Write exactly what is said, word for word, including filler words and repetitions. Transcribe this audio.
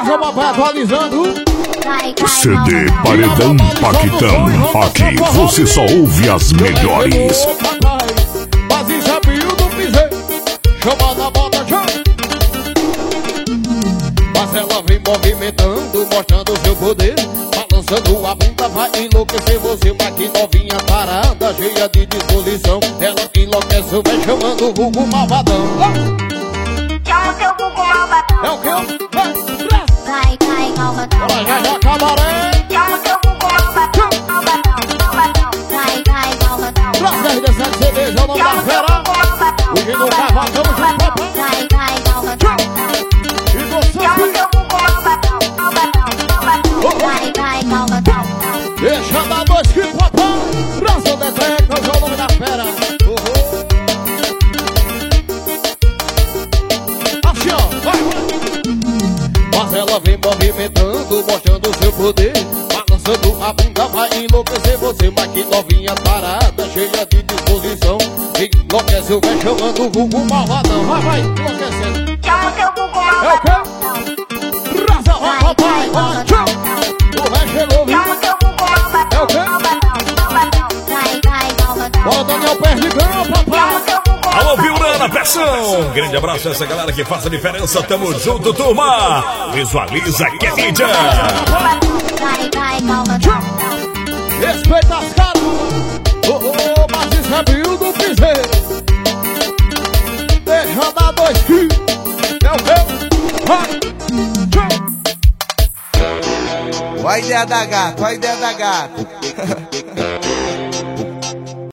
Beleza, papai, atualizando. C D Paredão Paquitão. Aqui você só ouve as melhores. Mas Isabel do piseiro, chamada bota chão. Mas ela vem movimentando, mostrando seu poder. Balançando a bunda, vai enlouquecer você. Mas que novinha parada, cheia de disposição. Ela enlouquece, vem chamando o vulgo malvadão. Chama o seu vulgo malvadão. É o que? Vai, vai, malvadão. Olha, já já cabaré. Chama o seu vulgo malvadão. Malvadão, malvadão. Vai, vai, malvadão. Traz dezessete C Ds, é o nome da fera. Hoje no cavadão, junto papai. Vai, vai, malvadão. E você, Chama o seu vulgo malvadão. Malvadão, malvadão. Vai, vai, malvadão. deixa dar dois que papai. Braço detecta, hoje é o nome da fera. Assim, ó, vai, vai. Mas ela vem movimentando, mostrando seu poder. Balançando a bunda, vai enlouquecer você. Mas que novinha parada, cheia de disposição. Enlouquece o véi chamando o vulgo malvadão. Vai, vai, enlouquecendo. Chama o seu vulgo É o malvadão. quê? Raza, vai, papai, vai, tchau. O véi chegou, viu? Chama o seu vulgo malvadão. É o quê? Malvadão, malvadão. Vai, vai, malvadão. Bora, Daniel Perdigão, Chama papai. o seu vulgo malvadão. Alô, Viurana, pressão! Grande abraço a essa galera que faz a diferença. Tamo junto, turma! Visualiza que é mídia! Vai, vai, malvadão. Respeita as caras, oh, oh, mas isso é Bill do piseiro. Deixa dar dois que é o meu. Vai, tchau. Olha a ideia da gata, olha a ideia da gata.